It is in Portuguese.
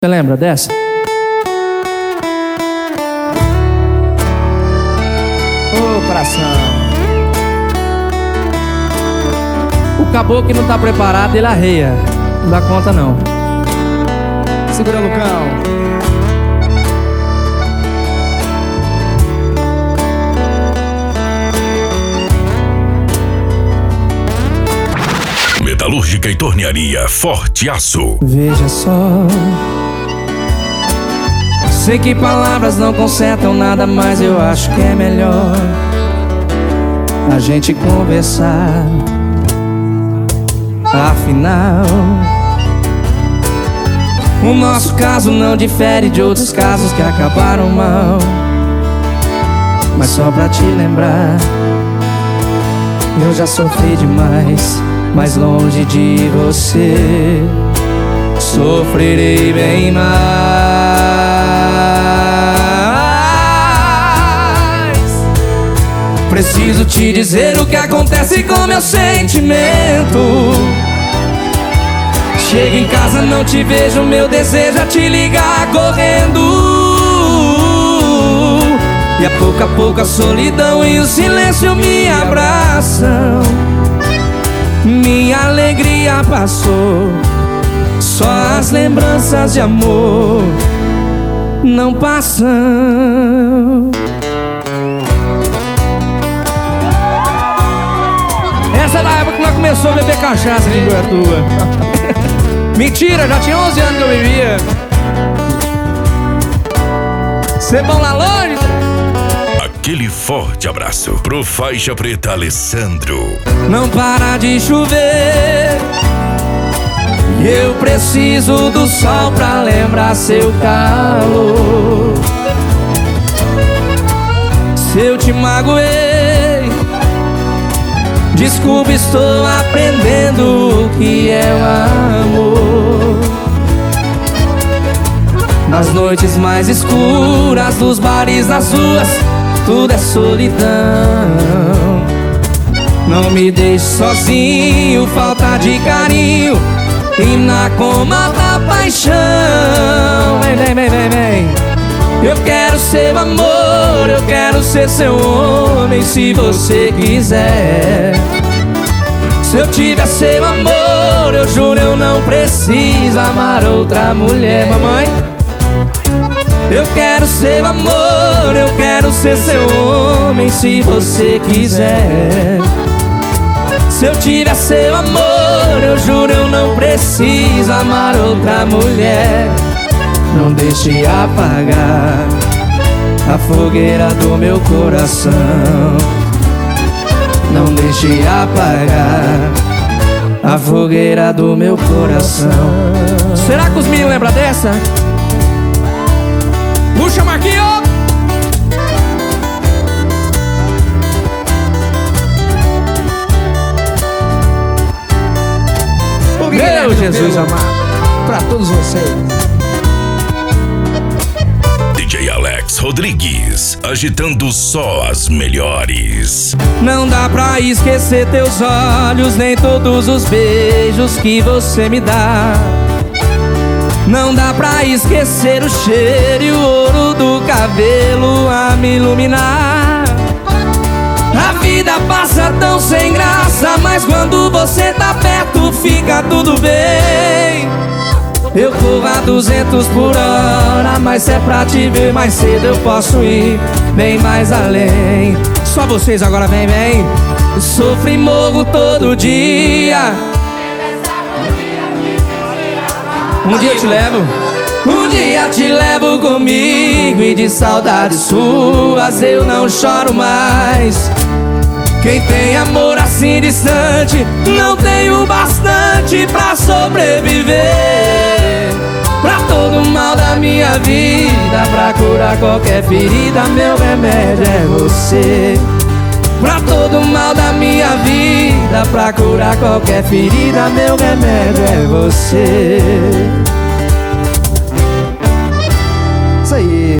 Você lembra dessa? Ô, coração. O caboclo que não tá preparado, ele arreia. Não dá conta, não. Segura, Lucão. Metalúrgica e Tornearia Forte Aço. Veja só, sei que palavras não consertam nada, mas eu acho que é melhor a gente conversar. Afinal, o nosso caso não difere de outros casos que acabaram mal. Mas só pra te lembrar, eu já sofri demais, mas longe de você sofrerei bem mais. Preciso te dizer o que acontece com meu sentimento. Chego em casa, não te vejo, meu desejo é te ligar correndo. E a pouco a solidão e o silêncio me abraçam. Minha alegria passou, só as lembranças de amor não passam. Essa é da época que nós começamos a beber cachaça aqui em Goiatuba. Mentira, já tinha 11 anos que eu bebia. Cê bom lá longe? Aquele forte abraço pro faixa preta Alessandro. Não para de chover, eu preciso do sol pra lembrar seu calor. Se eu te magoei, desculpa, estou aprendendo o que é o amor. Nas noites mais escuras dos bares, nas ruas, tudo é solidão. Não me deixe sozinho, falta de carinho e na coma da paixão. Vem, vem, vem, vem, vem. Eu quero ser amor, eu quero ser seu homem, se você quiser. Se eu tiver seu amor, eu juro, eu não preciso amar outra mulher. Mamãe, eu quero ser amor, eu quero ser seu homem, se você quiser. Se eu tiver seu amor, eu juro, eu não preciso amar outra mulher. Não deixe apagar a fogueira do meu coração. Não deixe apagar a fogueira do meu coração. Será que os meninos lembram dessa? Puxa, Marquinhos! Meu Jesus amado, pra todos vocês. DJ Alex Rodrigues, agitando só as melhores. Não dá pra esquecer teus olhos, nem todos os beijos que você me dá. Não dá pra esquecer o cheiro e o ouro do cabelo a me iluminar. A vida passa tão sem graça, mas quando você tá perto fica tudo bem. Eu corro a 200 por hora, mas se é pra te ver mais cedo eu posso ir bem mais além. Só vocês agora, vem, vem. Sofro e morro todo dia. Um dia eu te levo, um dia te levo comigo, e de saudades suas eu não choro mais. Quem tem amor assim distante não tem o bastante pra sobreviver. Pra todo mal da minha vida, pra curar qualquer ferida, meu remédio é você. Pra todo mal da minha vida, pra curar qualquer ferida, meu remédio é você. Isso aí.